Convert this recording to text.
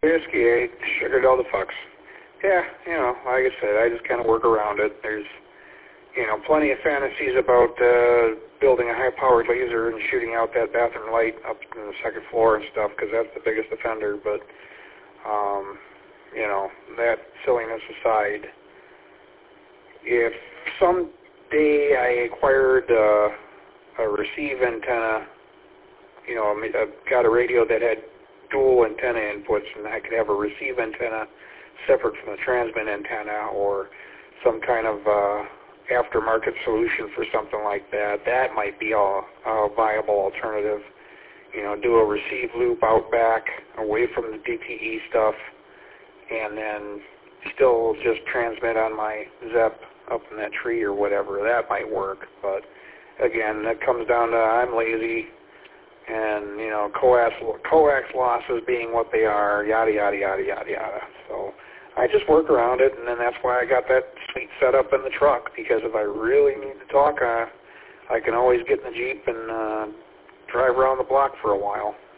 Whiskey 8, sugared all the fucks. Yeah, you know, like I said, I just kind of work around it. There's, you know, plenty of fantasies about building a high-powered laser and shooting out that bathroom light up in the second floor and stuff, because that's the biggest offender. But, you know, that silliness aside, if someday I acquired a receive antenna, you know, I got a radio that had dual antenna inputs, and I could have a receive antenna separate from the transmit antenna, or some kind of aftermarket solution for something like that, that might be a viable alternative. You know, do a receive loop out back, away from the DTE stuff, and then still just transmit on my ZEP up in that tree or whatever. That might work, but again, that comes down to I'm lazy, and, you know, coax losses being what they are, yada, yada, yada, yada, yada. So I just work around it, and then that's why I got that sweet setup in the truck, because if I really need to talk, I can always get in the Jeep and drive around the block for a while.